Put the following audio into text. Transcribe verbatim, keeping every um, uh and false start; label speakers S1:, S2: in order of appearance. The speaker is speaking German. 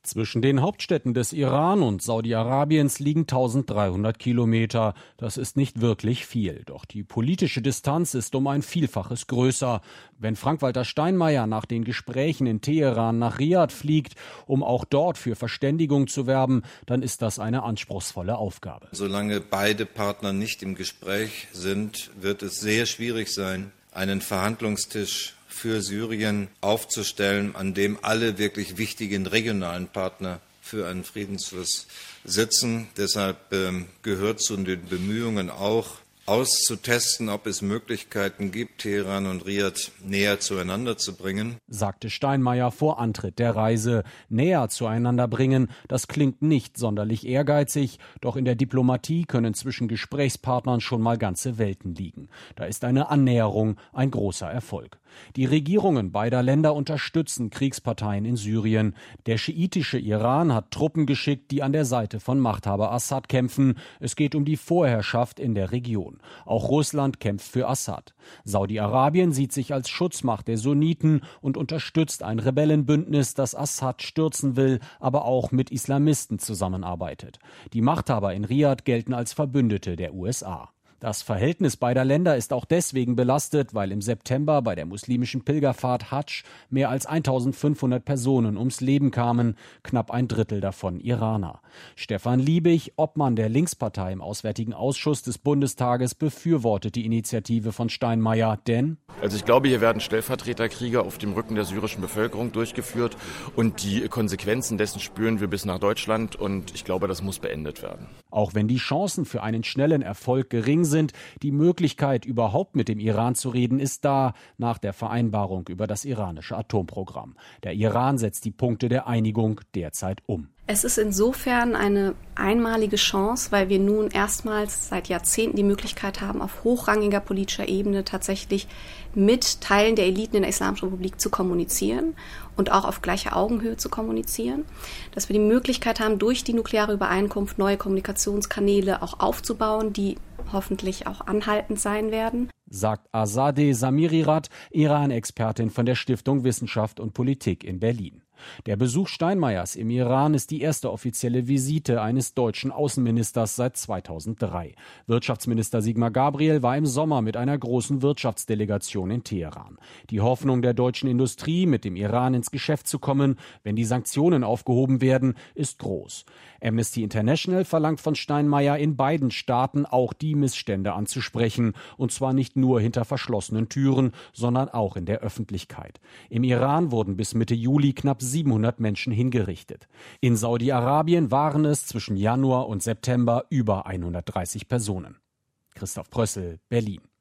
S1: Zwischen den Hauptstädten des Iran und Saudi-Arabiens liegen dreizehnhundert Kilometer. Das ist nicht wirklich viel. Doch die politische Distanz ist um ein Vielfaches größer. Wenn Frank-Walter Steinmeier nach den Gesprächen in Teheran nach Riad fliegt, um auch dort für Verständigung zu werben, dann ist das eine anspruchsvolle Aufgabe.
S2: Solange beide Partner nicht im Gespräch sind, wird es sehr schwierig sein, einen Verhandlungstisch für Syrien aufzustellen, an dem alle wirklich wichtigen regionalen Partner für einen Friedensschluss sitzen. Deshalb ähm, gehört zu den Bemühungen auch, auszutesten, ob es Möglichkeiten gibt, Teheran und Riad näher zueinander zu bringen,
S1: sagte Steinmeier vor Antritt der Reise. Näher zueinander bringen, das klingt nicht sonderlich ehrgeizig, doch in der Diplomatie können zwischen Gesprächspartnern schon mal ganze Welten liegen. Da ist eine Annäherung ein großer Erfolg. Die Regierungen beider Länder unterstützen Kriegsparteien in Syrien. Der schiitische Iran hat Truppen geschickt, die an der Seite von Machthaber Assad kämpfen. Es geht um die Vorherrschaft in der Region. Auch Russland kämpft für Assad. Saudi-Arabien sieht sich als Schutzmacht der Sunniten und unterstützt ein Rebellenbündnis, das Assad stürzen will, aber auch mit Islamisten zusammenarbeitet. Die Machthaber in Riad gelten als Verbündete der U S A. Das Verhältnis beider Länder ist auch deswegen belastet, weil im September bei der muslimischen Pilgerfahrt Hadsch mehr als eintausendfünfhundert Personen ums Leben kamen, knapp ein Drittel davon Iraner. Stefan Liebig, Obmann der Linkspartei im Auswärtigen Ausschuss des Bundestages, befürwortet die Initiative von Steinmeier, denn
S3: Also ich glaube, hier werden Stellvertreterkriege auf dem Rücken der syrischen Bevölkerung durchgeführt und die Konsequenzen dessen spüren wir bis nach Deutschland und ich glaube, das muss beendet werden.
S1: Auch wenn die Chancen für einen schnellen Erfolg gering sind, die Möglichkeit, überhaupt mit dem Iran zu reden, ist da nach der Vereinbarung über das iranische Atomprogramm. Der Iran setzt die Punkte der Einigung derzeit um.
S4: Es ist insofern eine einmalige Chance, weil wir nun erstmals seit Jahrzehnten die Möglichkeit haben, auf hochrangiger politischer Ebene tatsächlich mit Teilen der Eliten in der Islamischen Republik zu kommunizieren und auch auf gleicher Augenhöhe zu kommunizieren. Dass wir die Möglichkeit haben, durch die nukleare Übereinkunft neue Kommunikationskanäle auch aufzubauen, die hoffentlich auch anhaltend sein werden,
S1: sagt Azadeh Samirirat, Iran-Expertin von der Stiftung Wissenschaft und Politik in Berlin. Der Besuch Steinmeiers im Iran ist die erste offizielle Visite eines deutschen Außenministers seit zweitausenddrei. Wirtschaftsminister Sigmar Gabriel war im Sommer mit einer großen Wirtschaftsdelegation in Teheran. Die Hoffnung der deutschen Industrie, mit dem Iran ins Geschäft zu kommen, wenn die Sanktionen aufgehoben werden, ist groß. Amnesty International verlangt von Steinmeier, in beiden Staaten auch die Missstände anzusprechen, und zwar nicht nur hinter verschlossenen Türen, sondern auch in der Öffentlichkeit. Im Iran wurden bis Mitte Juli knapp siebenhundert Menschen hingerichtet. In Saudi-Arabien waren es zwischen Januar und September über hundertdreißig Personen. Christoph Prössel, Berlin.